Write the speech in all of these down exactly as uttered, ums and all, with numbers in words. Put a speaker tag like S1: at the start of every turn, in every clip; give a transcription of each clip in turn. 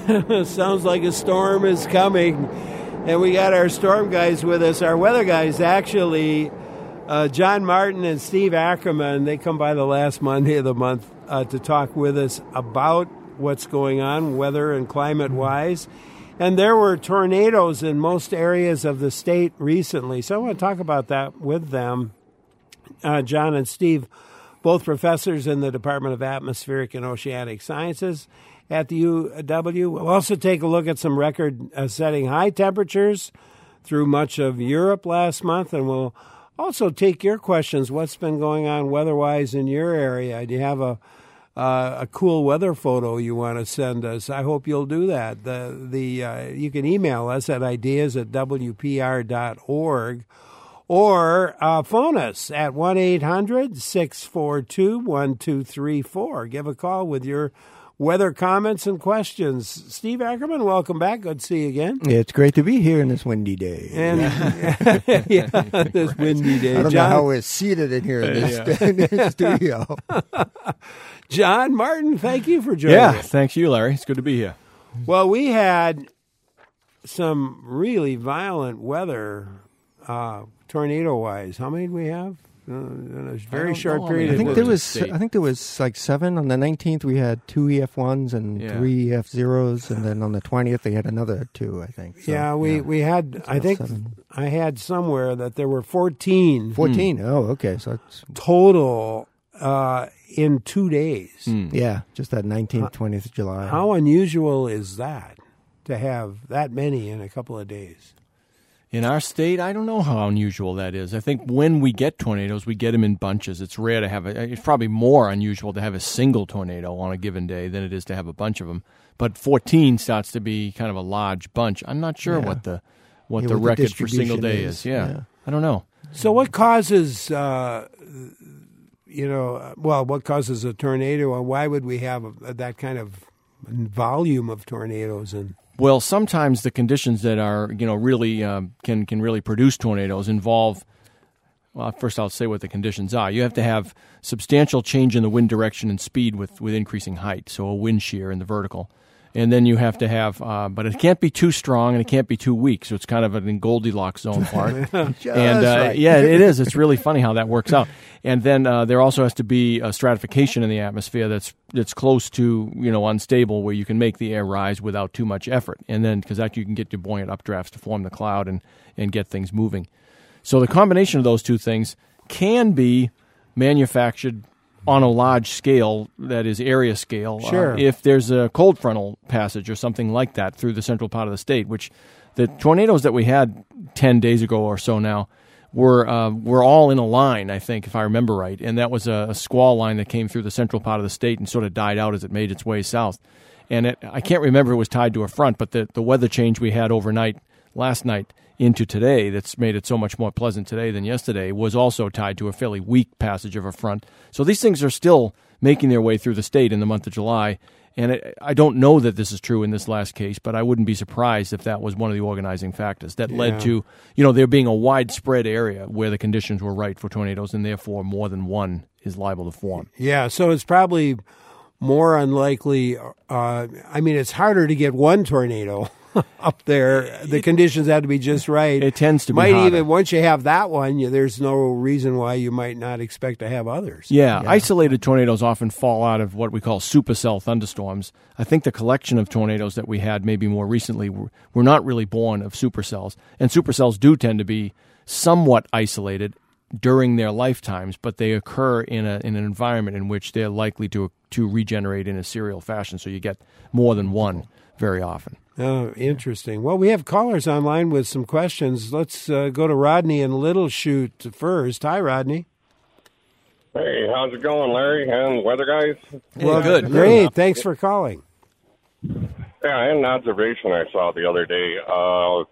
S1: Sounds like a storm is coming. And we got our storm guys with us. Our weather guys, actually, uh, John Martin and Steve Ackerman, they come by the last Monday of the month uh, to talk with us about what's going on, weather and climate-wise. And there were tornadoes in most areas of the state recently. So I want to talk about that with them. Uh, John and Steve, both professors in the Department of Atmospheric and Oceanic Sciences at the U W. We'll also take a look at some record-setting high temperatures through much of Europe last month, and we'll also take your questions. What's been going on weather-wise in your area? Do you have a uh, a cool weather photo you want to send us? I hope you'll do that. The the uh, you can email us at ideas at w p r dot org. Or uh, phone us at one eight hundred six four two one two three four. Give a call with your weather comments and questions. Steve Ackerman, welcome back. Good to see you again.
S2: Yeah, it's great to be here in this windy day.
S1: And yeah, this windy day.
S2: I don't
S1: John,
S2: know how we're seated in here in this, uh, yeah. in this studio.
S1: John Martin, thank you for joining
S3: yeah,
S1: us.
S3: Yeah, thanks you, Larry. It's good to be here.
S1: Well, we had some really violent weather, uh, tornado-wise. How many did we have? Uh, in a very short period.
S2: I think
S1: of
S2: there
S1: time.
S2: was. I think there was like seven on the nineteenth. We had two E F ones and
S3: yeah.
S2: three E F zeros, and then on the twentieth they had another two. I think. So,
S1: yeah, we
S2: yeah.
S1: we had. I think seven. I had somewhere that there were fourteen.
S2: Fourteen. Hmm. Oh, okay. So it's
S1: total uh, in two days.
S2: Hmm. Yeah, just that nineteenth, twentieth of July.
S1: How unusual is that to have that many in a couple of days?
S3: In our state, I don't know how unusual that is. I think when we get tornadoes, we get them in bunches. It's rare to have a, it's probably more unusual to have a single tornado on a given day than it is to have a bunch of them. But fourteen starts to be kind of a large bunch. I'm not sure
S2: yeah.
S3: what the what
S2: yeah,
S3: the
S2: what
S3: record
S2: the
S3: for single day
S2: is.
S3: is. Yeah.
S2: yeah.
S3: I don't know.
S1: So what causes, uh, you know, well, what causes a tornado, and why would we have a, that kind of volume of tornadoes? And
S3: Well, sometimes the conditions that are, you know, really uh, can can really produce tornadoes involve. Well, first I'll say what the conditions are. You have to have substantial change in the wind direction and speed with, with increasing height, so a wind shear in the vertical. And then you have to have, uh, but it can't be too strong and it can't be too weak, so it's kind of an Goldilocks zone part. and uh,
S2: right.
S3: yeah, it is. It's really funny how that works out. And then uh, there also has to be a stratification in the atmosphere that's that's close to, you know, unstable, where you can make the air rise without too much effort. And then, because that you can get your buoyant updrafts to form the cloud and, and get things moving. So the combination of those two things can be manufactured on a large scale, that is area scale,
S1: sure.
S3: uh, if there's a cold frontal passage or something like that through the central part of the state, which the tornadoes that we had ten days ago or so now were uh, were all in a line, I think, if I remember right, and that was a, a squall line that came through the central part of the state and sort of died out as it made its way south. And it, I can't remember if it was tied to a front, but the, the weather change we had overnight last night into today that's made it so much more pleasant today than yesterday was also tied to a fairly weak passage of a front. So these things are still making their way through the state in the month of July. And it, I don't know that this is true in this last case, but I wouldn't be surprised if that was one of the organizing factors that
S1: yeah.
S3: led to, you know, there being a widespread area where the conditions were right for tornadoes, and therefore more than one is liable to form.
S1: Yeah, so it's probably more unlikely. Uh, I mean, it's harder to get one tornado up there. The conditions have to be just right.
S3: It tends to be
S1: might
S3: harder.
S1: even once you have that one, you, there's no reason why you might not expect to have others.
S3: Yeah, yeah, isolated tornadoes often fall out of what we call supercell thunderstorms. I think the collection of tornadoes that we had maybe more recently were, were not really born of supercells. And supercells do tend to be somewhat isolated during their lifetimes, but they occur in a in an environment in which they're likely to to regenerate in a serial fashion. So you get more than one very often.
S1: Oh, interesting. Well, we have callers online with some questions. Let's uh, go to Rodney in Little Chute first. Hi, Rodney.
S4: Hey, how's it going, Larry and weather guys?
S1: Well,
S3: good.
S1: Great. Thanks for calling.
S4: Yeah, I had an observation I saw the other day. Uh,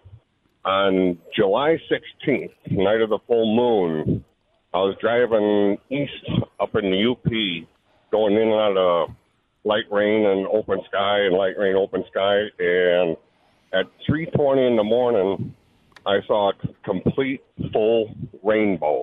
S4: on July sixteenth, night of the full moon, I was driving east up in the U P, going in and out of light rain and open sky and light rain, open sky. And at three twenty in the morning, I saw a complete full rainbow.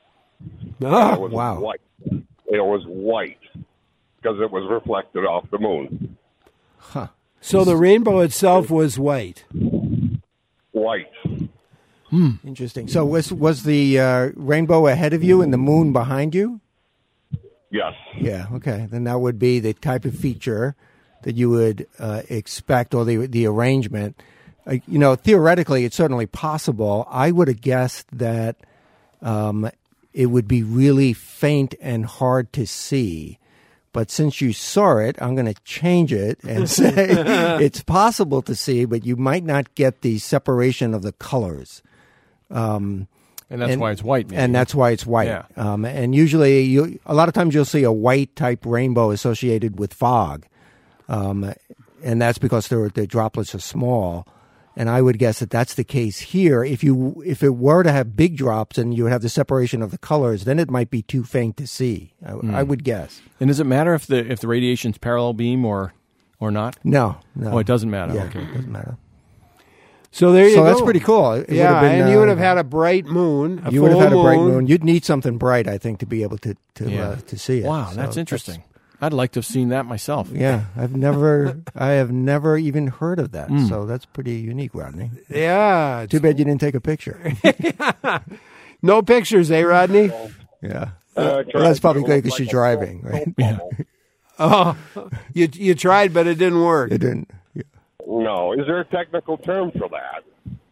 S1: Oh,
S4: it was
S1: wow.
S4: white. It was white because it was reflected off the moon.
S3: Huh.
S1: So the rainbow itself was white.
S4: White.
S2: Interesting. So was was the uh, rainbow ahead of you and the moon behind you?
S4: Yes.
S2: Yeah. Okay. Then that would be the type of feature that you would uh, expect, or the the arrangement. Uh, you know, theoretically, it's certainly possible. I would have guessed that um, it would be really faint and hard to see. But since you saw it, I'm going to change it and say it's possible to see, but you might not get the separation of the colors. Um,
S3: And that's
S2: and,
S3: why it's white. Maybe.
S2: And that's why it's white.
S3: Yeah.
S2: Um, and usually, you, a lot of times you'll see a white type rainbow associated with fog. Um, and that's because the, the droplets are small. And I would guess that that's the case here. If you if it were to have big drops and you would have the separation of the colors, then it might be too faint to see. I, mm. I would guess.
S3: And does it matter if the if the radiation's parallel beam or or not?
S2: No, no.
S3: Oh, it doesn't matter.
S2: Yeah,
S3: okay,
S2: it doesn't matter.
S1: So there you
S2: so
S1: go.
S2: So that's pretty cool. It
S1: yeah,
S2: would have been,
S1: and you
S2: uh,
S1: would have had a bright moon. A
S2: you
S1: full
S2: would have had
S1: moon.
S2: a bright moon. You'd need something bright, I think, to be able to to
S3: Yeah.
S2: uh, to see it.
S3: Wow,
S2: So
S3: that's interesting. I'd like to have seen that myself.
S2: Yeah, I've never, I have never even heard of that.
S3: Mm.
S2: So that's pretty unique, Rodney.
S1: Yeah.
S2: Too bad you didn't take a picture.
S1: No pictures, eh, Rodney?
S2: Yeah.
S4: Uh,
S2: Well, that's probably good
S4: tried to
S2: because
S4: look
S2: you're
S4: like a
S2: driving,
S4: soap
S2: right?
S3: Yeah.
S4: bubble.
S1: Oh, you you tried, but it didn't work.
S2: It didn't. Yeah.
S4: No. Is there a technical term for that?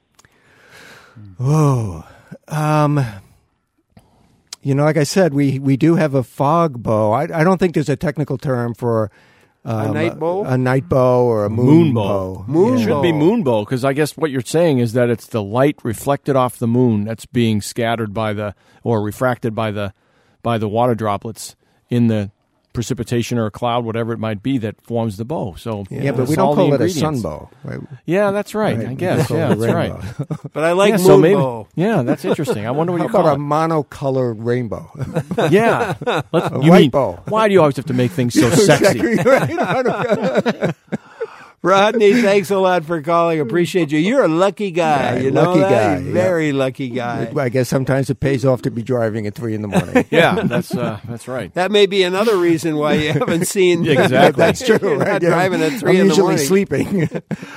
S2: Oh, um, you know, like I said, we, we do have a fog bow. I, I don't think there's a technical term for um,
S1: A night bow?
S2: a, a night bow or a moon,
S3: Moon bow.
S2: bow.
S1: Moon
S3: It
S2: Yeah.
S3: should be
S1: bow.
S3: moon bow, because I guess what you're saying is that it's the light reflected off the moon that's being scattered by the or refracted by the by the water droplets in the precipitation or a cloud, whatever it might be, that forms the bow. So
S2: Yeah, but
S3: it's
S2: we
S3: all
S2: don't
S3: the
S2: call it a sun
S3: ingredients.
S2: bow. Right?
S3: Yeah, that's right.
S2: Right,
S3: I
S2: we
S3: guess.
S2: call
S3: Yeah,
S2: it a
S3: that's right.
S2: rainbow.
S1: But I like
S3: yeah,
S1: moon
S3: so maybe,
S1: bow.
S3: yeah, that's interesting. I wonder what
S2: How
S3: you call
S2: about a
S3: it.
S2: monocolored rainbow?
S3: Yeah. Let's,
S2: A
S3: you
S2: white
S3: mean,
S2: bow.
S3: why do you always have to make things so sexy?
S2: Exactly, right? I don't-
S1: Rodney, thanks a lot for calling. Appreciate you. You're a lucky guy.
S2: Yeah,
S1: you know
S2: lucky
S1: that?
S2: guy,
S1: You're
S2: yeah.
S1: Very lucky guy.
S2: I guess sometimes it pays off to be driving at three in the morning.
S3: Yeah, that's uh, that's right.
S1: That may be another reason why you haven't seen.
S3: Exactly.
S2: That's true.
S1: You're
S2: Right?
S1: not
S2: Yeah.
S1: driving at three
S2: I'm
S1: in the
S2: usually
S1: morning.
S2: sleeping.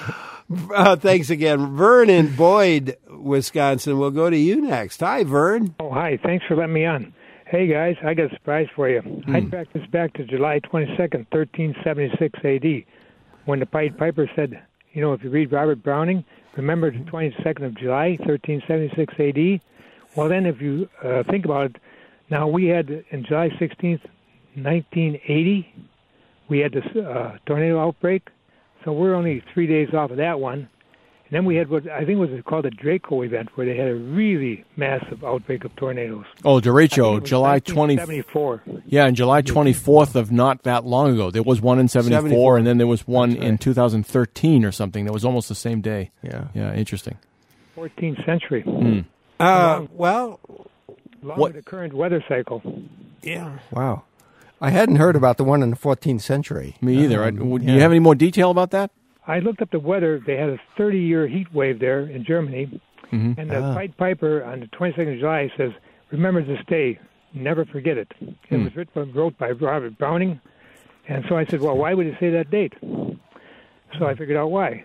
S1: Uh, thanks again, Vern in Boyd, Wisconsin. We'll go to you next. Hi, Vern.
S5: Oh, hi. Thanks for letting me on. Hey, guys, I got a surprise for you. I tracked this back to July twenty-second, thirteen seventy-six A D, when the Pied Piper said, you know, if you read Robert Browning, remember the twenty-second of July, thirteen seventy-six A D? Well, then, if you uh, think about it, now we had, in July sixteenth, nineteen eighty, we had this uh, tornado outbreak, so we're only three days off of that one. And then we had what I think was called a Draco event, where they had a really massive outbreak of tornadoes.
S3: Oh,
S5: I think
S3: derecho,
S5: it was
S3: July twentieth.
S5: nineteen seventy-four.
S3: Yeah, and July twenty-fourth of not that long ago. There was one in seventy-four,
S1: seventy-four.
S3: and then there was one
S2: That's right.
S3: in two thousand thirteen or something. That was almost the same day.
S2: Yeah.
S3: Yeah, interesting.
S5: fourteenth century,
S3: Mm.
S1: Uh, well,
S5: along
S3: What-
S5: with the current weather cycle.
S1: yeah.
S2: Wow. I hadn't heard about the one in the fourteenth century.
S3: Me either. I,
S2: Um,
S3: would,
S2: yeah.
S3: You have any more detail about that?
S5: I looked up the weather. They had a thirty-year heat wave there in Germany,
S3: Mhm.
S5: and the
S2: Ah.
S5: Pied Piper on the twenty-second of July says, "Remember this day, never forget it." It was written, wrote by Robert Browning, and so I said, "Well, why would he say that date?" So I figured out why.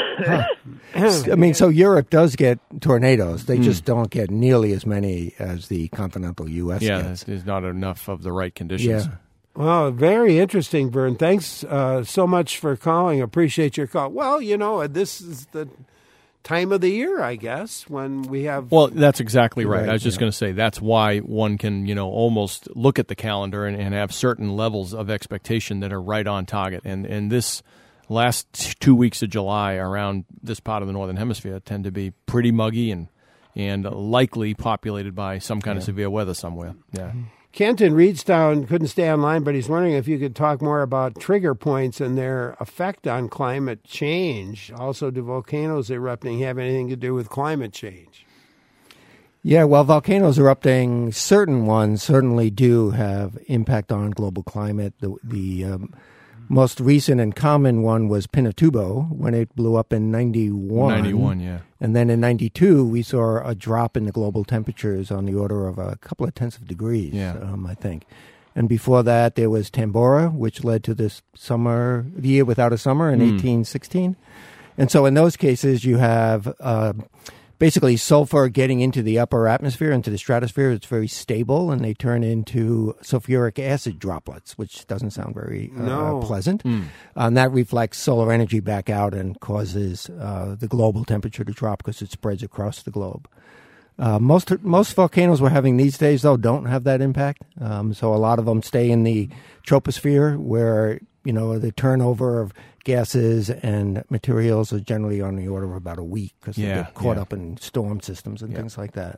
S2: I mean, so Europe does get tornadoes. They just don't get nearly as many as the continental U S
S3: Yeah,
S2: gets.
S3: there's not enough of the right conditions.
S2: Yeah.
S1: Well, very interesting, Vern. Thanks uh, so much for calling. Appreciate your call. Well, you know, this is the time of the year, I guess, when we have.
S3: Well, that's exactly right.
S2: Right,
S3: I was just
S2: yeah.
S3: going to say that's why one can, you know, almost look at the calendar and, and have certain levels of expectation that are right on target. And and this last t- two weeks of July around this part of the northern hemisphere tend to be pretty muggy and and likely populated by some kind of severe weather somewhere. Yeah.
S1: Kent in Reedstown couldn't stay online, but he's wondering if you could talk more about trigger points and their effect on climate change. Also, do volcanoes erupting have anything to do with climate change?
S2: Yeah, well, volcanoes erupting, certain ones certainly do have impact on global climate. The, the um, most recent and common one was Pinatubo when it blew up in ninety-one.
S3: ninety-one, yeah.
S2: And then in ninety-two, we saw a drop in the global temperatures on the order of a couple of tenths of degrees,
S3: Yeah.
S2: um, I think. And before that, there was Tambora, which led to this summer, the year without a summer in
S3: Mm.
S2: eighteen sixteen. And so in those cases, you have uh, basically sulfur getting into the upper atmosphere, into the stratosphere. It's very stable, and they turn into sulfuric acid droplets, which doesn't sound very uh,
S1: No.
S2: pleasant.
S3: Mm.
S2: And that reflects solar energy back out and causes uh, the global temperature to drop because it spreads across the globe. Uh, most most volcanoes we're having these days, though, don't have that impact. Um, so a lot of them stay in the troposphere, where you know the turnover of gases and materials are generally on the order of about a week because
S3: Yeah,
S2: they get caught
S3: yeah.
S2: up in storm systems and
S3: Yeah.
S2: things like that.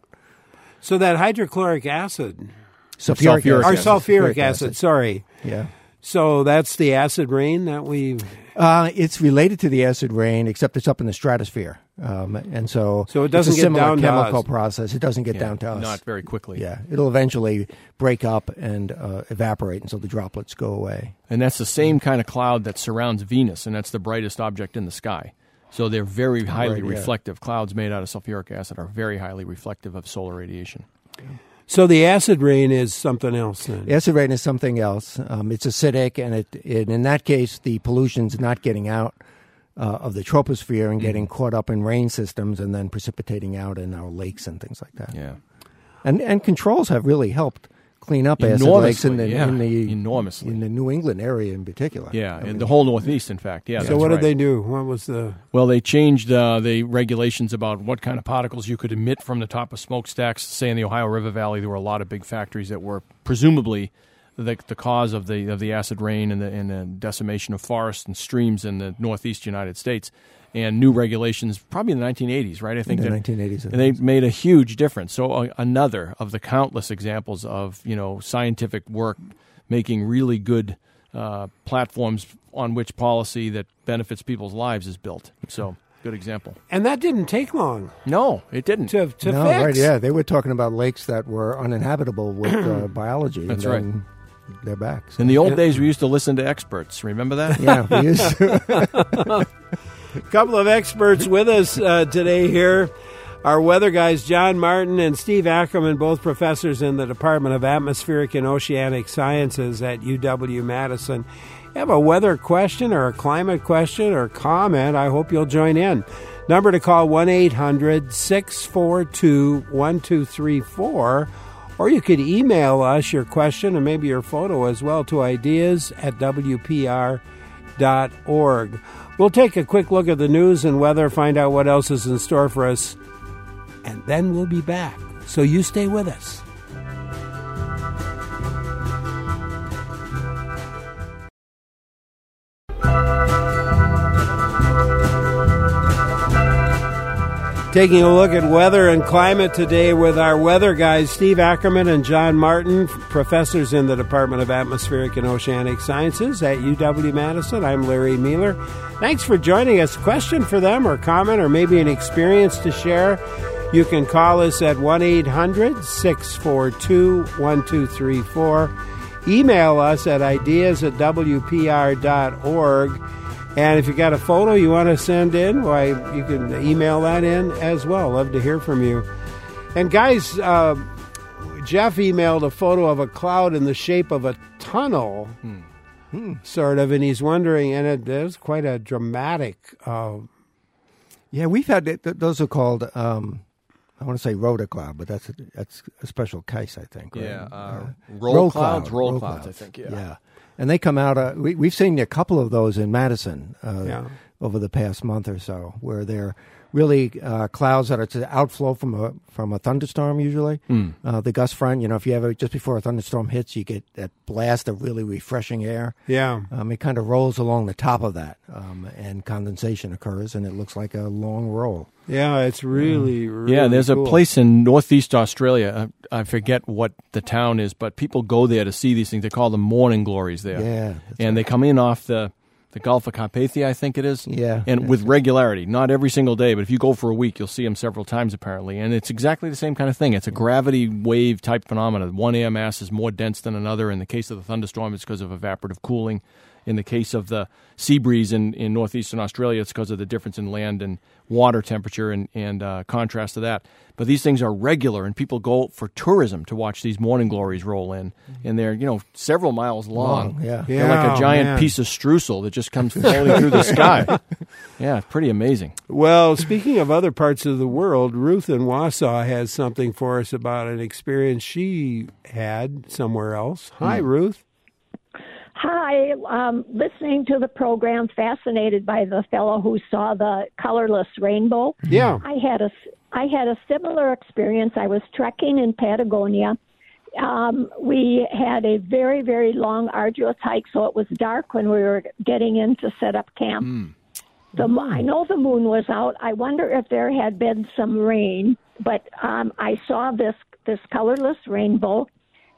S1: So that hydrochloric acid,
S3: Sulfuric
S1: or
S3: acid.
S1: sulfuric acid, sorry.
S2: Yeah.
S1: So that's the acid rain that we.
S2: Uh, it's related to the acid rain, except it's up in the stratosphere, um, and so
S1: So it doesn't
S2: it's a
S1: get
S2: similar
S1: down to
S2: chemical
S1: us.
S2: process. It doesn't get
S3: Yeah,
S2: down to us.
S3: Not very quickly.
S2: Yeah, it'll eventually break up and uh, evaporate until the droplets go away.
S3: And that's the same kind of cloud that surrounds Venus, and that's the brightest object in the sky. So they're very highly
S2: Right, yeah.
S3: reflective. Clouds made out of sulfuric acid are very highly reflective of solar radiation.
S1: So the acid rain is something else then.
S2: Acid rain is something else. Um, it's acidic, and it, it in that case, the pollution's not getting out uh, of the troposphere and getting caught up in rain systems and then precipitating out in our lakes and things like that.
S3: Yeah.
S2: And and controls have really helped clean up acid lakes in the
S3: Enormously, yeah.
S2: in the
S3: Enormously.
S2: in the New England area in particular.
S3: Yeah,
S2: I
S3: and
S2: mean,
S3: the whole Northeast, in fact. Yeah.
S1: So
S3: that's
S1: what
S3: right.
S1: did they do? What was the?
S3: Well, they changed uh, the regulations about what kind of particles you could emit from the top of smokestacks. Say in the Ohio River Valley, there were a lot of big factories that were presumably the, the cause of the of the acid rain and the, and the decimation of forests and streams in the Northeast United States. And new regulations, probably in the nineteen eighties, right? I think
S2: in the
S3: that,
S2: nineteen eighties.
S3: and they made a huge difference. So uh, another of the countless examples of you know scientific work making really good uh, platforms on which policy that benefits people's lives is built. So good example.
S1: And that didn't take long
S3: No, it didn't.
S1: to to
S2: no,
S1: fix.
S2: right? Yeah, they were talking about lakes that were uninhabitable with uh, biology.
S3: That's
S2: and
S3: right.
S2: then They're back. So.
S3: In the old days, we used to listen to experts. Remember that?
S2: Yeah, we used to.
S1: A couple of experts with us uh, today here. Our weather guys, John Martin and Steve Ackerman, both professors in the Department of Atmospheric and Oceanic Sciences at U W-Madison. You have a weather question or a climate question or comment, I hope you'll join in. Number to call, one eight hundred six four two one two three four. Or you could email us your question and maybe your photo as well to ideas at W P R dot org. We'll take a quick look at the news and weather, find out what else is in store for us, and then we'll be back. So you stay with us. Taking a look at weather and climate today with our weather guys, Steve Ackerman and John Martin, professors in the Department of Atmospheric and Oceanic Sciences at U W-Madison. I'm Larry Mueller. Thanks for joining us. Question for them or comment or maybe an experience to share, you can call us at one eight hundred six four two one two three four. Email us at ideas at W P R dot org. And if you got a photo you want to send in, why, you can email that in as well. Love to hear from you. And guys, uh, Jeff emailed a photo of a cloud in the shape of a tunnel, hmm. sort of, and he's wondering, and it is quite a dramatic. Uh,
S2: Yeah, we've had th- those are called. Um, I want to say rotocloud, but that's a, that's a special case, I think. Right?
S3: Yeah, uh,
S2: Uh,
S3: roll,
S2: roll
S3: clouds,
S2: cloud,
S3: roll,
S2: roll
S3: clouds,
S2: clouds.
S3: I think. Yeah.
S2: Yeah, and they come out. Uh, we, we've seen a couple of those in Madison uh,
S1: Yeah.
S2: over the past month or so, where they're really uh, clouds that are to outflow from a from a thunderstorm. Usually,
S3: Mm.
S2: uh, the gust front. You know, if you ever just before a thunderstorm hits, you get that blast of really refreshing air.
S1: yeah.
S2: Um, it kind of rolls along the top of that, um, and condensation occurs, and it looks like a long roll.
S1: Yeah, it's really, really
S3: Yeah, there's
S1: cool.
S3: a place in northeast Australia. I, I forget what the town is, but people go there to see these things. They call them morning glories there.
S2: Yeah, that's
S3: and they come in off the, the Gulf of Carpathia, I think it is.
S2: Yeah,
S3: And
S2: yeah.
S3: with regularity, not every single day, but if you go for a week, you'll see them several times apparently. And it's exactly the same kind of thing. It's a gravity wave type phenomenon. One air mass is more dense than another. In the case of the thunderstorm, it's because of evaporative cooling. In the case of the sea breeze in, in northeastern Australia, it's because of the difference in land and water temperature and, and uh, contrast to that. But these things are regular, and people go for tourism to watch these morning glories roll in. And they're, you know, several miles long.
S2: Long, yeah.
S3: They're like
S1: Yeah,
S3: a giant
S1: man.
S3: piece of streusel that just comes floating through the sky. Yeah, it's pretty amazing.
S1: Well, speaking of other parts of the world, Ruth in Wausau has something for us about an experience she had somewhere else. Hi,
S3: Hmm.
S1: Ruth.
S6: Hi, um, listening to the program, fascinated by the fellow who saw the colorless rainbow.
S1: Yeah.
S6: I had a, I had a similar experience. I was trekking in Patagonia. Um, we had a very, very long, arduous hike, so it was dark when we were getting in to set up camp.
S3: Mm.
S6: The, I know the moon was out. I wonder if there had been some rain, but um, I saw this this colorless rainbow.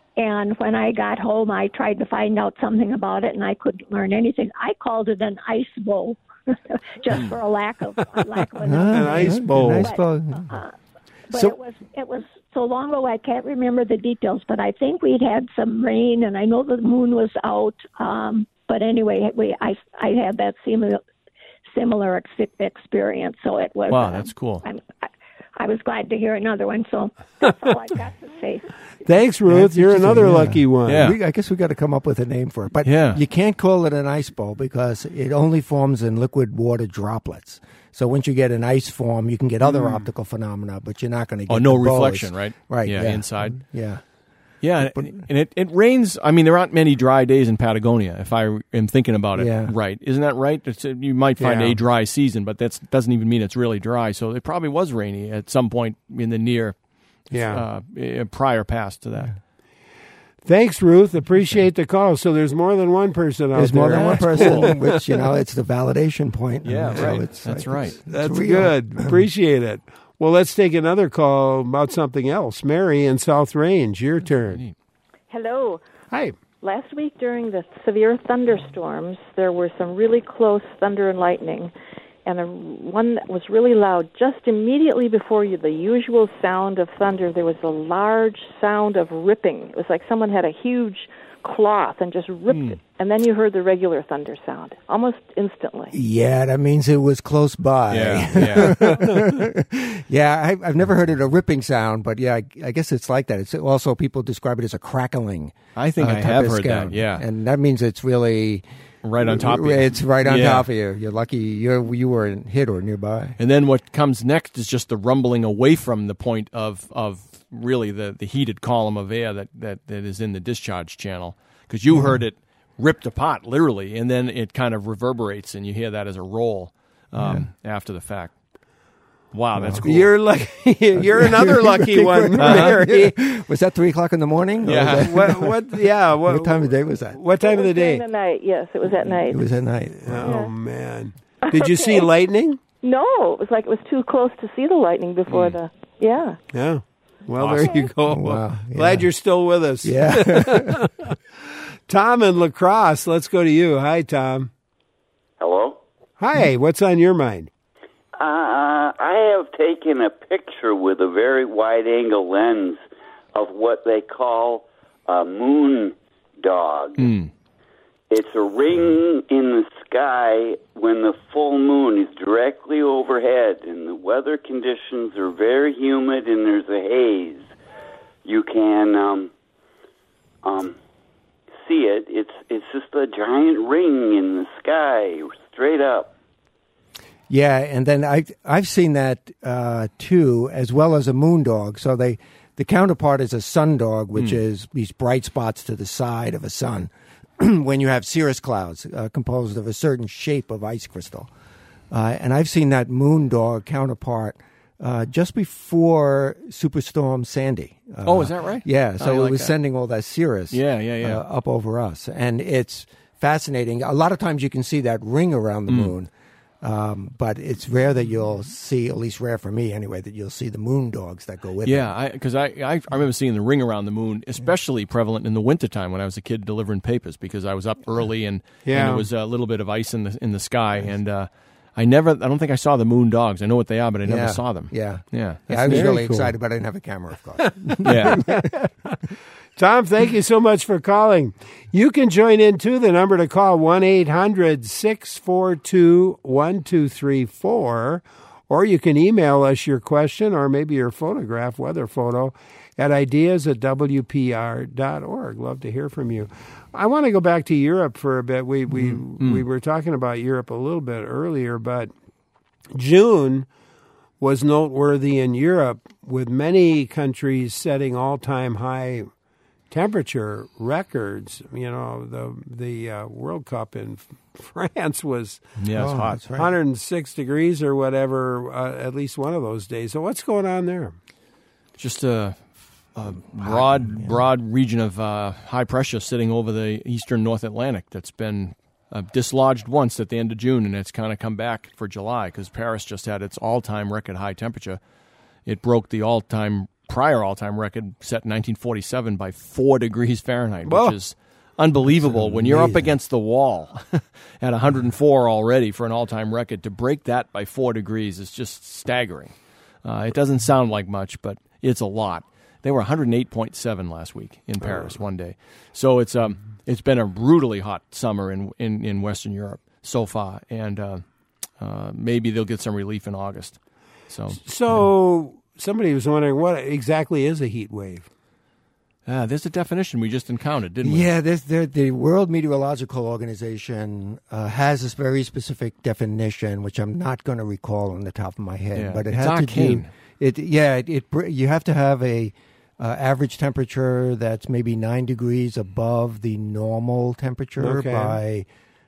S6: And when I got home, I tried to find out something about it, and I couldn't learn anything. I called it an ice bowl, just for a lack of a lack of
S1: An
S6: another.
S1: ice bowl.
S2: An ice bowl.
S6: Uh, but
S2: So-
S6: it was it was so long ago I can't remember the details. But I think we'd had some rain, and I know the moon was out. Um, but anyway, we I I had that similar similar ex- experience. So it was.
S3: Wow,
S6: um,
S3: that's cool.
S6: I'm, I, I was glad to hear another one. So that's all I got to say.
S1: Thanks, Ruth.
S2: That's
S1: You're
S2: interesting,
S1: another
S2: yeah.
S1: lucky one.
S3: Yeah.
S2: We, I guess we got to come up with a name for it. But
S3: Yeah.
S2: you can't call it an ice bowl because it only forms in liquid water droplets. So once you get an ice form, you can get other optical phenomena, but you're not going to get
S3: Oh, no
S2: the bows.
S3: reflection, right?
S2: Right.
S3: Yeah,
S2: Yeah.
S3: inside.
S2: Yeah.
S3: Yeah, and and it, it rains. I mean, there aren't many dry days in Patagonia, if I am thinking about it
S2: Yeah.
S3: right. Isn't that right? It's, uh, you might find
S1: Yeah.
S3: a dry season, but that doesn't even mean it's really dry. So it probably was rainy at some point in the near
S1: Yeah.
S3: uh, uh, prior past to that.
S1: Thanks, Ruth. Appreciate the call. So there's more than one person out
S2: There's
S1: there.
S2: more than one
S1: That's
S2: person,
S1: cool.
S2: which, you know, it's the validation point.
S3: Yeah,
S2: So
S3: right.
S2: it's
S3: That's
S2: like,
S3: right.
S2: it's- it's
S1: That's
S2: real.
S1: good. Appreciate it. Well, let's take another call about something else. Mary in South Range, your turn.
S7: Hello.
S1: Hi.
S7: Last week during the severe thunderstorms, there were some really close thunder and lightning, and the one that was really loud, just immediately before you, the usual sound of thunder, there was a large sound of ripping. It was like someone had a huge cloth and just ripped
S3: Hmm.
S7: it, and then you heard the regular thunder sound, almost instantly.
S2: Yeah, that means it was close by.
S3: Yeah, yeah.
S2: Yeah, I, I've never heard it a ripping sound, but yeah, I, I guess it's like that. It's also people describe it as a crackling.
S3: I think
S2: uh,
S3: I
S2: type
S3: have
S2: of
S3: heard
S2: sound.
S3: that, yeah.
S2: And that means it's really
S3: Right on top of you.
S2: It's right on
S3: Yeah.
S2: top of you. You're lucky you you were hit or nearby.
S3: And then what comes next is just the rumbling away from the point of of really the, the heated column of air that, that, that is in the discharge channel. Because you heard it ripped apart, literally, and then it kind of reverberates, and you hear that as a roll um, after the fact. Wow, that's cool.
S1: You're lucky. You're another lucky one, Mary.
S2: Was that three o'clock in the morning? Or
S3: Yeah.
S2: was that-
S1: What? What? Yeah. What,
S2: what time of day was that?
S1: What time of the day?
S7: During the night, yes, it was at night.
S2: It was at night.
S1: Oh man! Did you see lightning?
S7: No, it was like it was too close to see the lightning before the. Yeah.
S1: Yeah. Well,
S3: Awesome.
S1: there you go.
S2: Wow, yeah.
S1: Glad you're still with us.
S2: Yeah.
S1: Tom in La Crosse. Let's go to you. Hi, Tom.
S8: Hello?
S1: Hi. What's on your mind?
S8: Uh, I have taken a picture with a very wide-angle lens of what they call a moon dog.
S3: Mm.
S8: It's a ring in the sky when the full moon is directly overhead, and the weather conditions are very humid and there's a haze. You can um, um, see it. It's it's just a giant ring in the sky, straight up.
S2: Yeah, and then I I've seen that uh, too, as well as a moon dog. So they the counterpart is a sun dog, which is these bright spots to the side of a sun. When you have cirrus clouds uh, composed of a certain shape of ice crystal, uh, and I've seen that moon dog counterpart uh, just before Superstorm Sandy. Uh,
S3: Oh, is that right?
S2: Yeah,
S3: Oh,
S2: so
S3: you
S2: it
S3: like
S2: was
S3: that.
S2: sending all that cirrus.
S3: Yeah, yeah, yeah.
S2: Uh, up over us, and it's fascinating. A lot of times you can see that ring around the
S3: Mm.
S2: moon. Um, but it's rare that you'll see, at least rare for me anyway, that you'll see the moon dogs that go with
S3: Yeah, because I, I, I remember seeing the ring around the moon, especially prevalent in the wintertime when I was a kid delivering papers, because I was up early and,
S1: Yeah.
S3: and there was a little bit of ice in the in the sky, and uh, I never, I don't think I saw the moon dogs. I know what they are, but I
S2: them.
S3: never
S2: Yeah.
S3: saw them.
S2: Yeah.
S3: Yeah,
S2: Yeah, I was
S1: very
S2: really
S1: cool.
S2: excited, but I didn't have a camera, of course.
S3: yeah.
S1: Tom, thank you so much for calling. You can join in, too. The number to call, one eight hundred six four two one two three four. Or you can email us your question or maybe your photograph, weather photo, at ideas at w p r dot org. Love to hear from you. I want to go back to Europe for a bit. We we mm-hmm. we were talking about Europe a little bit earlier, but June was noteworthy in Europe, with many countries setting all-time high temperature records. You know, the the uh, World Cup in France was
S3: yeah, it's
S2: oh,
S3: hot.
S2: right.
S1: one hundred six degrees or whatever, uh, at least one of those days. So what's going on there?
S3: Just a, a broad, yeah. broad region of uh, high pressure sitting over the eastern North Atlantic that's been uh, dislodged once at the end of June, and it's kind of come back for July because Paris just had its all-time record high temperature. It broke the all-time prior all-time record set in nineteen forty-seven by four degrees Fahrenheit,
S1: Whoa.
S3: which is unbelievable. When you're up against the wall at one hundred four already for an all-time record, to break that by four degrees is just staggering. Uh, it doesn't sound like much, but it's a lot. They were one hundred eight point seven last week in Paris one day. So it's um it's been a brutally hot summer in in, in Western Europe so far, and uh, uh, maybe they'll get some relief in August. So
S1: so yeah. Somebody was wondering, what exactly is a heat wave?
S3: Uh, there's a definition we just encountered, didn't we?
S2: Yeah, there's, there, the World Meteorological Organization uh, has this very specific definition, which I'm not going to recall on the top of my head.
S3: Yeah,
S2: but it
S3: it's
S2: has
S3: arcane.
S2: to do. It yeah, it, it you have to have a uh, average temperature that's maybe nine degrees above the normal temperature
S1: Okay.
S2: by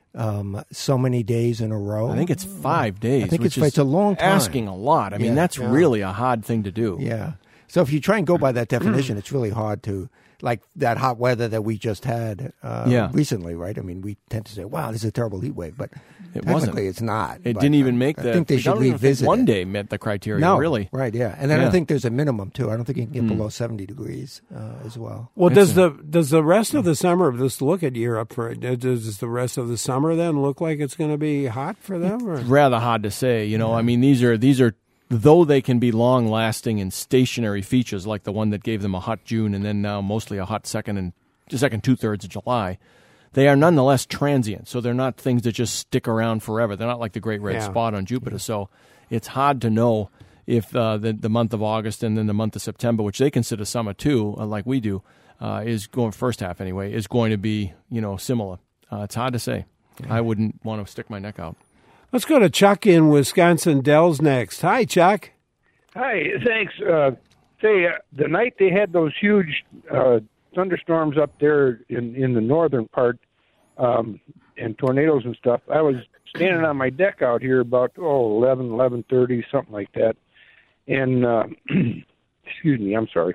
S2: um, so many days in a row.
S3: I think it's five days.
S2: I think
S3: which
S2: it's,
S3: is
S2: it's a long time.
S3: asking a lot. I mean,
S2: Yeah,
S3: that's
S2: yeah.
S3: really a hard thing to do.
S2: Yeah. So if you try and go by that definition, it's really hard to, like that hot weather that we just had uh,
S3: Yeah.
S2: recently, right? I mean, we tend to say, wow, this is a terrible heat wave, but
S3: It
S2: technically
S3: wasn't.
S2: it's not.
S3: It
S2: But
S3: didn't even
S2: I-
S3: make
S2: I
S3: the.
S2: think they
S3: I
S2: should
S3: don't even think
S2: revisit
S3: one
S2: it.
S3: day met the criteria.
S2: No,
S3: really.
S2: right? Yeah, and I
S3: Yeah.
S2: don't think there's a minimum too. I don't think you can get below seventy degrees uh, as well.
S1: Well,
S3: It's
S1: does
S3: a-
S1: the does the rest of the summer, just look at Europe for it, does the rest of the summer then look like it's going to be hot for them? Or?
S3: It's rather hard to say. You know, I mean, these are these are though they can be long-lasting and stationary features, like the one that gave them a hot June and then now mostly a hot second and second two-thirds of July. They are nonetheless transient, so they're not things that just stick around forever. They're not like the Great Red
S1: Yeah.
S3: Spot on Jupiter. So it's hard to know if uh, the the month of August and then the month of September, which they consider summer too, uh, like we do, uh, is going first half anyway, is going to be you know similar. Uh, it's hard to say. I wouldn't want to stick my neck out.
S1: Let's go to Chuck in Wisconsin Dells next. Hi, Chuck.
S9: Hi, thanks. Uh, say, uh, the night they had those huge uh, thunderstorms up there in, in the northern part um, and tornadoes and stuff, I was standing on my deck out here about, oh, eleven, eleven thirty, something like that. And, uh, excuse me, I'm sorry.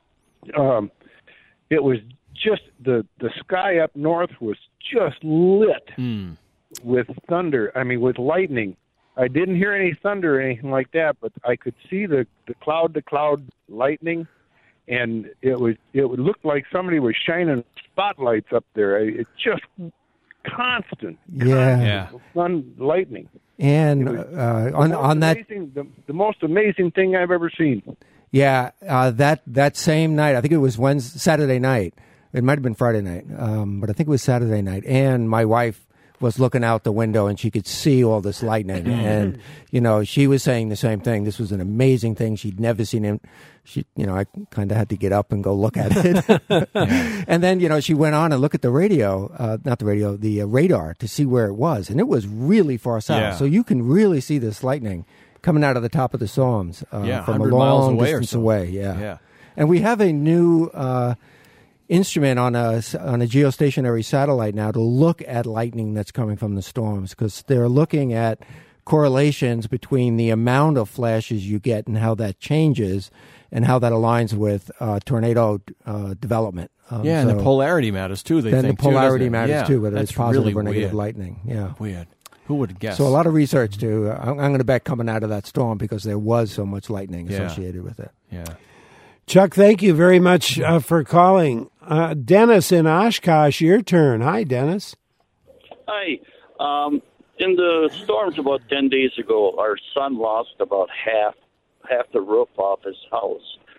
S9: Um, it was just, the, the sky up north was just lit.
S3: Mm.
S9: With thunder, I mean, with lightning. I didn't hear any thunder or anything like that, but I could see the, the cloud-to-cloud lightning, and it was it would look like somebody was shining spotlights up there. It's just constant,
S2: Yeah,
S3: Yeah.
S9: sun lightning.
S2: and
S9: was
S2: uh, on
S9: Most
S2: on that,
S9: amazing, the, the most amazing thing I've ever seen.
S2: yeah, uh, that that same night, I think it was Wednesday, Saturday night. It might have been Friday night, um, but I think it was Saturday night. And my wife was looking out the window and she could see all this lightning. And, you know, she was saying the same thing. This was an amazing thing. She'd never seen it. She, you know, I kind of had to get up and go look at it. And then, you know, she went on and looked at the radio, uh, not the radio, the uh, radar to see where it was. And it was really far south.
S3: Yeah.
S2: So you can really see this lightning coming out of the top of the storms uh,
S3: Yeah,
S2: from a
S3: one hundred miles
S2: long
S3: away or
S2: distance
S3: so.
S2: away. Yeah.
S3: Yeah.
S2: And we have a new uh, instrument on a on a geostationary satellite now to look at lightning that's coming from the storms, because they're looking at correlations between the amount of flashes you get and how that changes and how that aligns with uh, tornado uh, development. Um,
S3: Yeah, and
S2: so
S3: the polarity matters too. They
S2: then
S3: think
S2: the
S3: too, doesn't
S2: polarity
S3: it?
S2: matters
S3: Yeah,
S2: too, whether
S3: that's
S2: it's positive
S3: really
S2: or negative
S3: weird.
S2: lightning. Yeah.
S3: Weird. Who would guess?
S2: So a lot of research too. I'm, I'm going to bet coming out of that storm because there was so much lightning
S3: Yeah.
S2: associated with it.
S3: Yeah.
S1: Chuck, thank you very much uh, for calling. Uh, Dennis in Oshkosh, your turn. Hi, Dennis.
S10: Hi. Um, in the storms about ten days ago, our son lost about half half the roof off his house.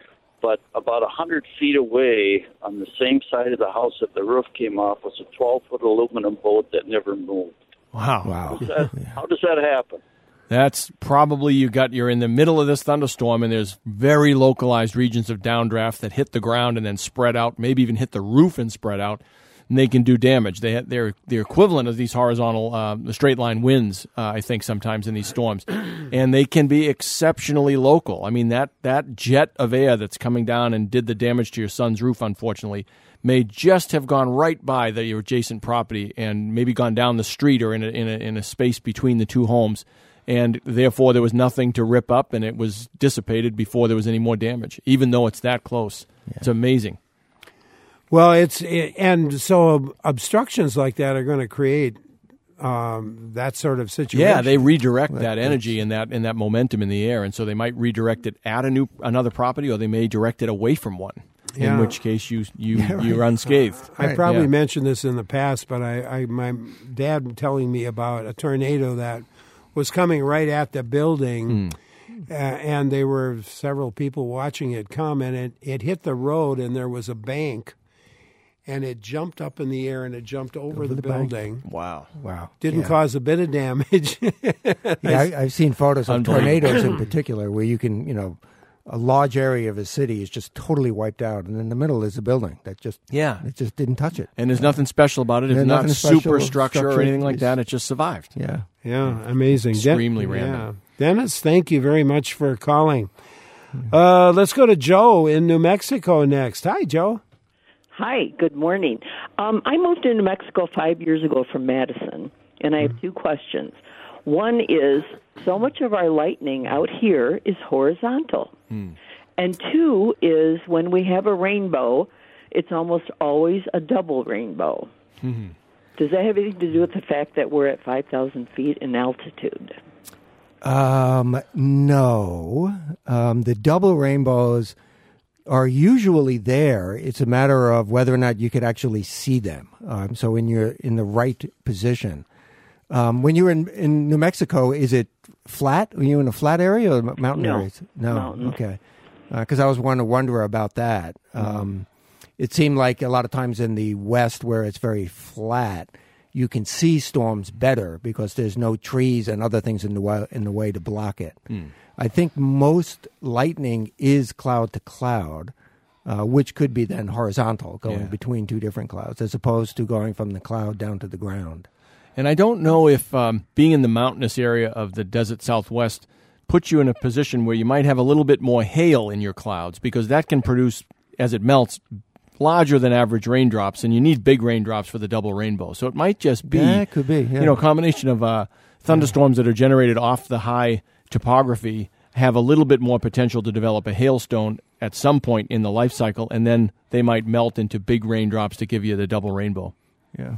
S10: but about a hundred feet away, on the same side of the house that the roof came off, was a twelve-foot aluminum boat that never moved.
S3: Wow!
S2: Wow!
S10: How does that, yeah. how does that happen?
S3: That's probably you got you're in the middle of this thunderstorm, and there's very localized regions of downdraft that hit the ground and then spread out, maybe even hit the roof and spread out, and they can do damage. They they're the equivalent of these horizontal, uh, the straight line winds, uh, I think, sometimes in these storms, and they can be exceptionally local. I mean that that jet of air that's coming down and did the damage to your son's roof, unfortunately, may just have gone right by the your adjacent property and maybe gone down the street or in a, in a, in a space between the two homes, and therefore there was nothing to rip up, and it was dissipated before there was any more damage, even though it's that close. Yeah. It's amazing.
S1: Well, it's and so obstructions like that are going to create um, that sort of situation.
S3: Yeah, they redirect that energy and that and that momentum in the air, and so they might redirect it at a new another property, or they may direct it away from one.
S1: Yeah.
S3: In which case you you
S1: yeah, right.
S3: you're unscathed.
S1: I probably
S3: yeah.
S1: mentioned this in the past, but I, I my dad telling me about a tornado that was coming right at the building, mm. uh, and there were several people watching it come, and it, it hit the road, and there was a bank, and it jumped up in the air, and it jumped over, over the, the building.
S3: Bank. Wow.
S2: Wow.
S1: Didn't
S2: yeah.
S1: cause a bit of damage.
S2: yeah, I, I've seen photos of tornadoes in particular where you can, you know, a large area of a city is just totally wiped out, and in the middle is a building that just
S3: yeah,
S2: it just didn't touch it.
S3: And there's nothing special about it. It's
S2: there's
S3: not superstructure
S2: structure
S3: or anything like that. It just survived.
S2: Yeah,
S1: yeah, amazing.
S3: Extremely
S1: Den-
S3: random.
S1: Yeah. Dennis, thank you very much for calling. Uh, let's go to Joe in New Mexico next. Hi, Joe.
S11: Hi, good morning. Um, I moved to New Mexico five years ago from Madison, and I have two questions. One is, so much of our lightning out here is horizontal. Hmm. And two is, when we have a rainbow, it's almost always a double rainbow. Mm-hmm. Does that have anything to do with the fact that we're at five thousand feet in altitude?
S2: Um, no. Um, the double rainbows are usually there. It's a matter of whether or not you could actually see them. Um, so when you're in the right position. Um, when you're in, in New Mexico, is it flat? Are you in a flat area or mountain
S11: no.
S2: areas? No.
S11: Mountain.
S2: Okay. Because uh, I was wanting to wonder about that. Um, it seemed like a lot of times in the West where it's very flat, you can see storms better because there's no trees and other things in the way, in the way to block it. Mm. I think most lightning is cloud to cloud, uh, which could be then horizontal, going yeah. between two different clouds, as opposed to going from the cloud down to the ground.
S3: And I don't know if um, being in the mountainous area of the desert Southwest puts you in a position where you might have a little bit more hail in your clouds, because that can produce, as it melts, larger than average raindrops, and you need big raindrops for the double rainbow. So it might just be,
S2: yeah, it could be, yeah.
S3: you know, a combination of uh, thunderstorms yeah. that are generated off the high topography have a little bit more potential to develop a hailstone at some point in the life cycle, and then they might melt into big raindrops to give you the double rainbow.
S2: Yeah.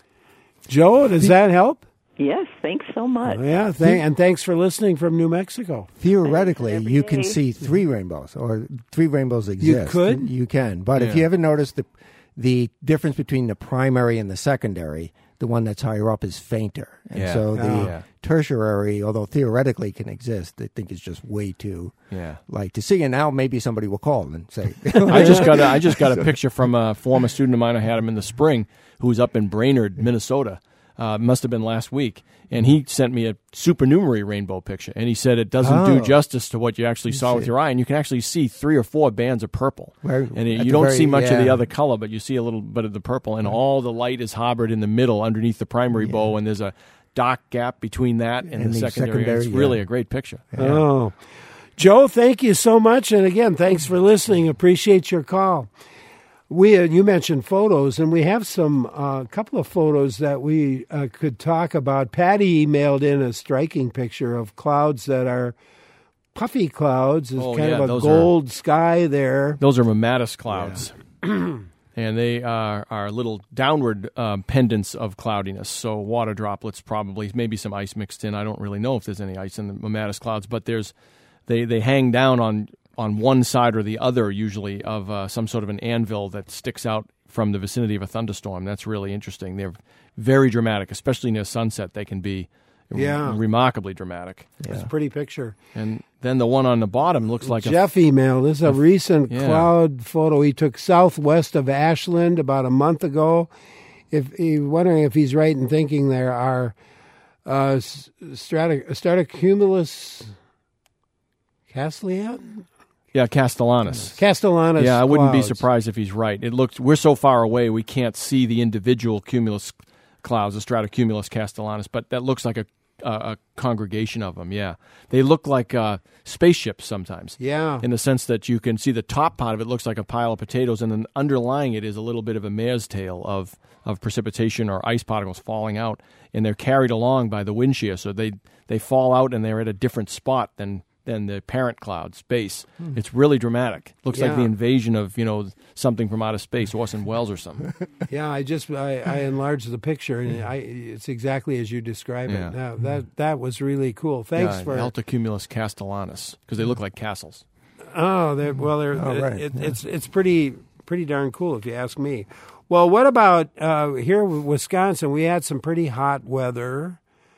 S1: Joe, does that help?
S11: Yes, thanks so much.
S1: Oh, yeah, th- and thanks for listening from New Mexico.
S2: Theoretically, you
S11: day.
S2: can see three rainbows, or three rainbows exist.
S1: You could?
S2: You can. But
S3: yeah.
S2: if you ever notice the the difference between the primary and the secondary, the one that's higher up is fainter. And
S3: yeah.
S2: so the
S3: oh, yeah.
S2: tertiary, although theoretically can exist, I think it's just way too
S3: yeah.
S2: light to see. And now maybe somebody will call and say...
S3: I just got a, I just got a picture from a former student of mine. I had him in the spring, who was up in Brainerd, Minnesota. Uh, must have been last week, and he sent me a supernumerary rainbow picture, and he said it doesn't
S2: oh.
S3: do justice to what you actually saw
S2: see.
S3: with your eye, and you can actually see three or four bands of purple,
S2: right.
S3: and it,
S2: you
S3: don't
S2: very,
S3: see much
S2: yeah.
S3: of the other color, but you see a little bit of the purple, and all the light is harbored in the middle underneath the primary yeah. bow, and there's a dark gap between that and, and the, the secondary. secondary. It's yeah. really a great picture.
S1: Yeah. Oh, Joe, thank you so much, and again, thanks for listening. Appreciate your call. We uh, you mentioned photos, and we have some a uh, couple of photos that we uh, could talk about. Patty emailed in a striking picture of clouds that are puffy clouds. There's
S3: oh,
S1: kind
S3: yeah,
S1: of a gold
S3: are,
S1: sky there.
S3: Those are mammatus clouds, yeah. and they are, are little downward um, pendants of cloudiness. So water droplets, probably, maybe some ice mixed in. I don't really know if there's any ice in the mammatus clouds, but there's they they hang down on. on one side or the other, usually, of uh, some sort of an anvil that sticks out from the vicinity of a thunderstorm. That's really interesting. They're very dramatic, especially near sunset. They can be
S1: Yeah.
S3: remarkably dramatic.
S1: It's a pretty picture.
S3: And then the one on the bottom looks like
S1: Jeff
S3: a,
S1: emailed. This is a recent
S3: yeah.
S1: cloud photo he took southwest of Ashland about a month ago. If he wondering if he's right in thinking there are uh, strata, stratocumulus Castellan?
S3: Yeah, Castellanus.
S1: Castellanus.
S3: Yeah, I wouldn't
S1: clouds.
S3: be surprised if he's right. It looks we're so far away we can't see the individual cumulus clouds, the stratocumulus castellanus, but that looks like a a, a congregation of them. Yeah, they look like uh, spaceships sometimes.
S1: Yeah,
S3: in the sense that you can see the top part of it looks like a pile of potatoes, and then underlying it is a little bit of a mare's tail of of precipitation or ice particles falling out, and they're carried along by the wind shear, so they they fall out and they're at a different spot than. than the parent cloud's base. Hmm. It's really dramatic. Looks
S1: yeah.
S3: like the invasion of, you know, something from outer space, Orson Welles or something.
S1: Yeah, I just I, I enlarged the picture, and I, it's exactly as you describe
S3: yeah.
S1: it. Now, that that was really cool. Thanks
S3: yeah,
S1: for
S3: Altocumulus castellanus, because they look like castles.
S1: Oh, they're, well, they're,
S2: oh, right.
S1: it,
S2: yeah.
S1: it's it's pretty pretty darn cool if you ask me. Well, what about uh, here in Wisconsin? We had some pretty hot weather.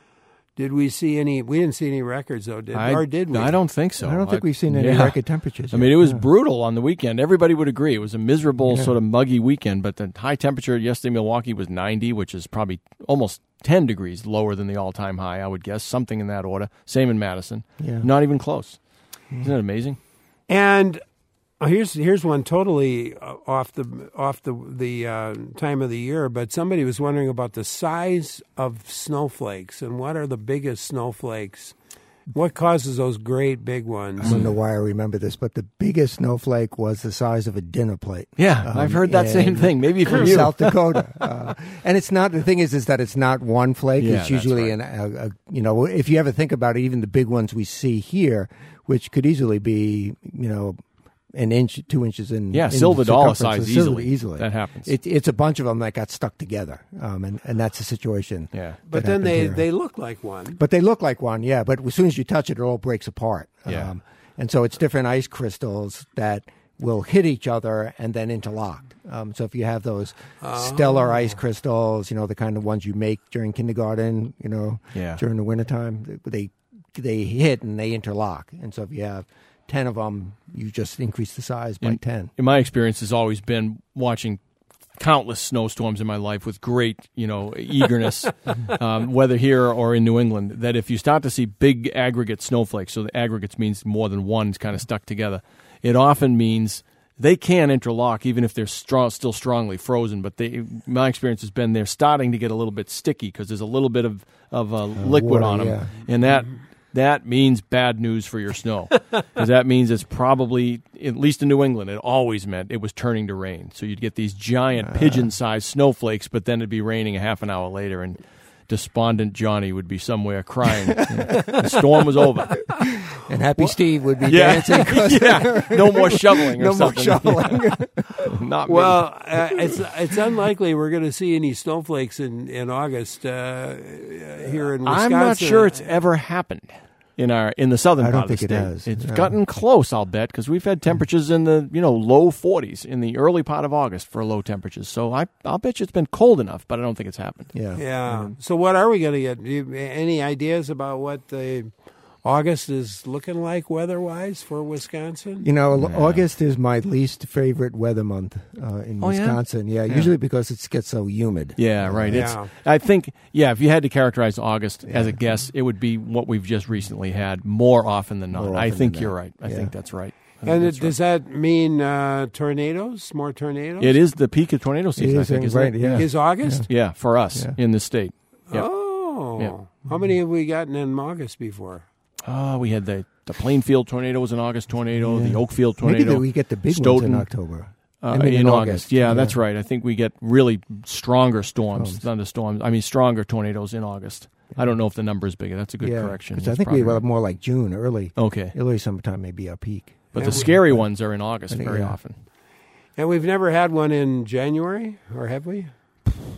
S1: Did we see any? We didn't see any records, though, did
S3: I,
S1: or did we?
S3: I don't think so.
S2: I don't think
S3: I,
S2: we've seen any
S3: yeah.
S2: record temperatures.
S3: I mean, it was
S2: yeah.
S3: brutal on the weekend. Everybody would agree. It was a miserable,
S2: yeah.
S3: sort of muggy weekend, but the high temperature yesterday in Milwaukee was ninety, which is probably almost ten degrees lower than the all-time high, I would guess, something in that order. Same in Madison.
S2: Yeah.
S3: Not even close. Isn't that amazing?
S1: And oh, here's here's one totally off the off the the uh, time of the year, but somebody was wondering about the size of snowflakes and what are the biggest snowflakes? What causes those great big ones?
S2: I don't know why I remember this, but the biggest snowflake was the size of a dinner plate.
S3: Yeah, um, I've heard that same thing. Maybe from you.
S2: South Dakota. uh, and it's not, the thing is, is that it's not one flake.
S3: Yeah,
S2: it's usually,
S3: right.
S2: an, a, a, you know, if you ever think about it, even the big ones we see here, which could easily be, you know, an inch, two inches in
S3: yeah,
S2: in
S3: silver dollar size
S2: silver,
S3: easily.
S2: easily.
S3: That happens.
S2: It, it's a bunch of them that got stuck together, um, and and that's the situation.
S3: Yeah,
S1: but then they,
S2: here.
S1: they look like one.
S2: But they look like one, yeah. But as soon as you touch it, it all breaks apart.
S3: Yeah,
S2: um, and so it's different ice crystals that will hit each other and then interlock. Um, so if you have those oh. stellar ice crystals, you know, the kind of ones you make during kindergarten, you know,
S3: yeah.
S2: during the wintertime, they they hit and they interlock. And so if you have ten of them, you just increase the size by
S3: in,
S2: ten.
S3: In my experience has always been watching countless snowstorms in my life with great, you know, eagerness, um, whether here or in New England, that if you start to see big aggregate snowflakes, so the aggregates means more than one kind of stuck together, it often means they can interlock even if they're strong, still strongly frozen. But they, my experience has been they're starting to get a little bit sticky because there's a little bit of, of uh, liquid
S2: water,
S3: on them.
S2: yeah.
S3: And that... That means bad news for your snow, because that means it's probably, at least in New England, it always meant it was turning to rain. So you'd get these giant uh. pigeon-sized snowflakes, but then it'd be raining a half an hour later, and despondent Johnny would be somewhere crying. The storm was over.
S2: And Happy well, Steve would be
S3: yeah,
S2: dancing.
S3: yeah, no more shoveling or
S2: no
S3: something.
S2: more shoveling.
S3: Not
S1: well, uh, it's it's unlikely we're going to see any snowflakes in, in August uh, here in Wisconsin.
S3: I'm not sure it's ever happened. In our in the southern
S2: I
S3: part
S2: don't
S3: of the
S2: think
S3: state,
S2: it has.
S3: it's
S2: no.
S3: gotten close. I'll bet because we've had temperatures in the you know low forties in the early part of August for low temperatures. So I I'll bet you it's been cold enough, but I don't think it's happened.
S2: Yeah,
S1: yeah. Mm-hmm. So what are we going to get? Do you, any ideas about what the August is looking like weather-wise for Wisconsin?
S2: You know,
S3: yeah.
S2: August is my least favorite weather month uh, in
S3: oh,
S2: Wisconsin. Yeah?
S3: Yeah,
S2: yeah, usually because it gets so humid.
S3: Yeah, right.
S1: Uh,
S3: it's.
S1: yeah.
S3: I think, yeah, if you had to characterize August yeah. as a guess, it would be what we've just recently had more often than not.
S2: Often
S3: I think you're
S2: that.
S3: right. I
S2: yeah.
S3: think that's right.
S1: And
S3: that's
S1: it, does
S3: right.
S1: that mean uh, tornadoes? More tornadoes?
S3: It is the peak of tornado season, I think, isn't
S2: right,
S3: it?
S2: Yeah.
S1: Is August?
S3: Yeah, for us
S2: Yeah.
S3: in the state. Yep.
S1: Oh.
S3: Yeah.
S1: How many have we gotten in August before?
S3: Oh, we had the, the Plainfield tornado was an August tornado,
S2: Yeah.
S3: the Oakfield tornado.
S2: Maybe we get the big
S3: Stoughton.
S2: ones in October.
S3: Uh,
S2: I mean,
S3: in,
S2: in
S3: August.
S2: August.
S3: Yeah,
S2: Yeah.
S3: that's right. I think we get really stronger storms,
S2: Storms.
S3: thunderstorms. I mean, stronger tornadoes in August. I don't know if the number is bigger. That's a good
S2: yeah,
S3: correction.
S2: Because I
S3: It's
S2: think we
S3: probably
S2: were
S3: right.
S2: more like June, early.
S3: Okay.
S2: Early summertime may be our peak.
S3: But
S1: And
S3: the
S1: we-
S3: scary ones are in August
S2: think,
S3: very
S2: yeah.
S3: often.
S1: And we've never had one in January, or have we?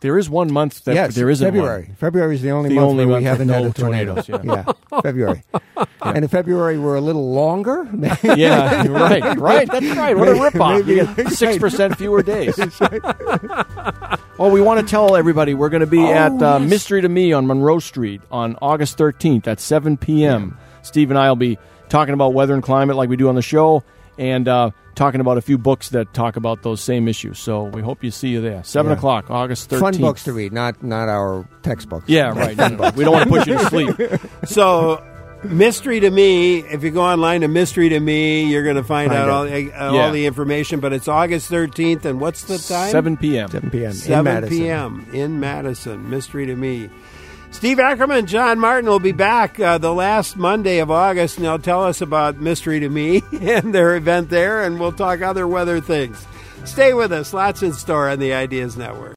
S3: There is one month that
S2: yes,
S3: there isn't
S2: February.
S3: one.
S2: February is the only
S3: The
S2: month
S3: only
S2: where
S3: month
S2: we haven't
S3: with
S2: had
S3: no
S2: a tornado.
S3: tornadoes, yeah.
S2: yeah, February. And in February we're a little longer.
S3: Yeah, right, right. That's right. What a ripoff.
S2: Maybe-
S3: You get six percent fewer days. Well, we want to tell everybody we're going to be
S2: Oh,
S3: at uh,
S2: yes.
S3: Mystery to Me on Monroe Street on August thirteenth at seven p.m. Steve and I will be talking about weather and climate like we do on the show, and uh, talking about a few books that talk about those same issues. So we hope you see you there. seven
S2: Yeah.
S3: o'clock, August thirteenth.
S2: Fun books to read, not not our textbooks.
S3: Yeah, right. No, no, we don't want to put you to sleep.
S1: So, Mystery to Me, if you go online to Mystery to Me, you're going to find,
S2: Find
S1: out
S2: it.
S1: all, the- uh,
S3: Yeah.
S1: all the information. But it's August thirteenth, and what's the time?
S3: seven p.m.
S2: seven p.m. in
S1: seven
S2: Madison.
S1: p.m. in Madison. Mystery to Me. Steve Ackerman, John Martin will be back uh, the last Monday of August, and they'll tell us about Mystery to Me and their event there, and we'll talk other weather things. Stay with us. Lots in store on the Ideas Network.